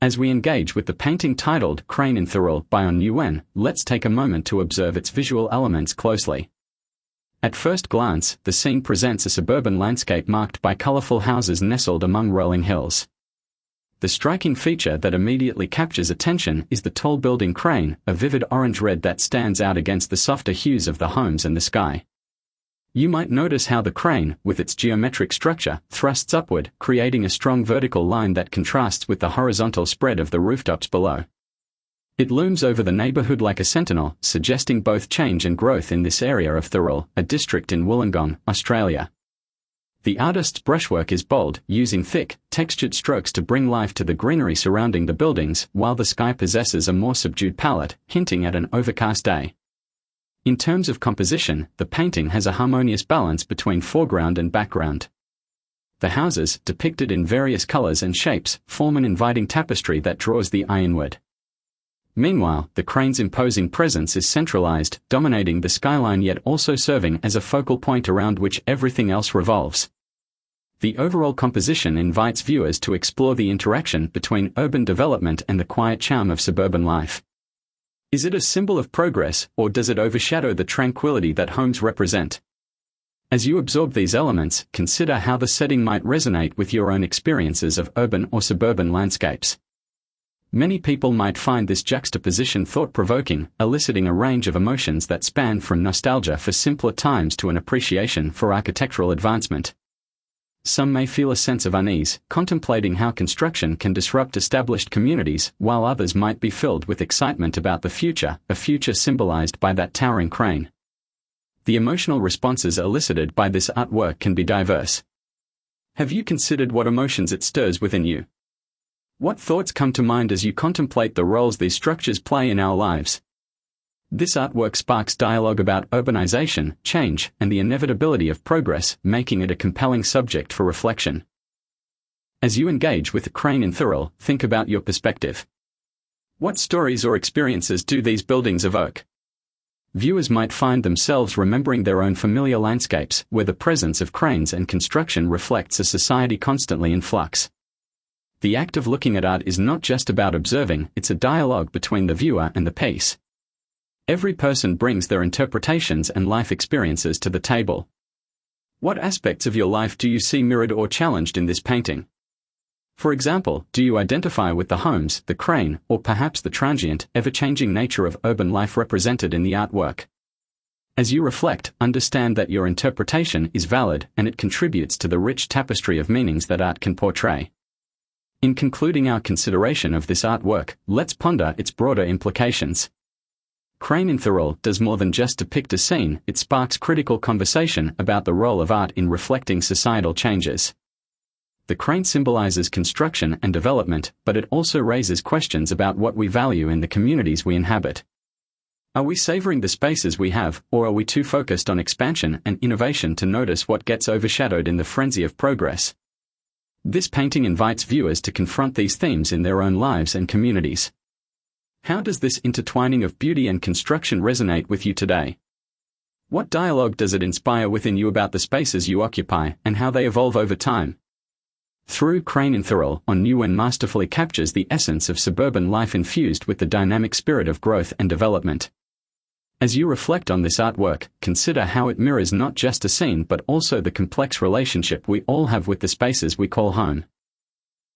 As we engage with the painting titled Crane in Thirroul by On Nguyen, let's take a moment to observe its visual elements closely. At first glance, the scene presents a suburban landscape marked by colorful houses nestled among rolling hills. The striking feature that immediately captures attention is the tall building crane, a vivid orange-red that stands out against the softer hues of the homes and the sky. You might notice how the crane, with its geometric structure, thrusts upward, creating a strong vertical line that contrasts with the horizontal spread of the rooftops below. It looms over the neighborhood like a sentinel, suggesting both change and growth in this area of Thirroul, a district in Wollongong, Australia. The artist's brushwork is bold, using thick, textured strokes to bring life to the greenery surrounding the buildings, while the sky possesses a more subdued palette, hinting at an overcast day. In terms of composition, the painting has a harmonious balance between foreground and background. The houses, depicted in various colors and shapes, form an inviting tapestry that draws the eye inward. Meanwhile, the crane's imposing presence is centralized, dominating the skyline yet also serving as a focal point around which everything else revolves. The overall composition invites viewers to explore the interaction between urban development and the quiet charm of suburban life. Is it a symbol of progress, or does it overshadow the tranquility that homes represent? As you absorb these elements, consider how the setting might resonate with your own experiences of urban or suburban landscapes. Many people might find this juxtaposition thought-provoking, eliciting a range of emotions that span from nostalgia for simpler times to an appreciation for architectural advancement. Some may feel a sense of unease, contemplating how construction can disrupt established communities, while others might be filled with excitement about the future, a future symbolized by that towering crane. The emotional responses elicited by this artwork can be diverse. Have you considered what emotions it stirs within you? What thoughts come to mind as you contemplate the roles these structures play in our lives? This artwork sparks dialogue about urbanization, change, and the inevitability of progress, making it a compelling subject for reflection. As you engage with the crane in Thirroul, think about your perspective. What stories or experiences do these buildings evoke? Viewers might find themselves remembering their own familiar landscapes, where the presence of cranes and construction reflects a society constantly in flux. The act of looking at art is not just about observing, it's a dialogue between the viewer and the piece. Every person brings their interpretations and life experiences to the table. What aspects of your life do you see mirrored or challenged in this painting? For example, do you identify with the homes, the crane, or perhaps the transient, ever-changing nature of urban life represented in the artwork? As you reflect, understand that your interpretation is valid and it contributes to the rich tapestry of meanings that art can portray. In concluding our consideration of this artwork, let's ponder its broader implications. Crane in Thirroul does more than just depict a scene, it sparks critical conversation about the role of art in reflecting societal changes. The crane symbolizes construction and development, but it also raises questions about what we value in the communities we inhabit. Are we savoring the spaces we have, or are we too focused on expansion and innovation to notice what gets overshadowed in the frenzy of progress? This painting invites viewers to confront these themes in their own lives and communities. How does this intertwining of beauty and construction resonate with you today? What dialogue does it inspire within you about the spaces you occupy and how they evolve over time? Through Crane in Thirroul, On Nguyen masterfully captures the essence of suburban life infused with the dynamic spirit of growth and development. As you reflect on this artwork, consider how it mirrors not just a scene but also the complex relationship we all have with the spaces we call home.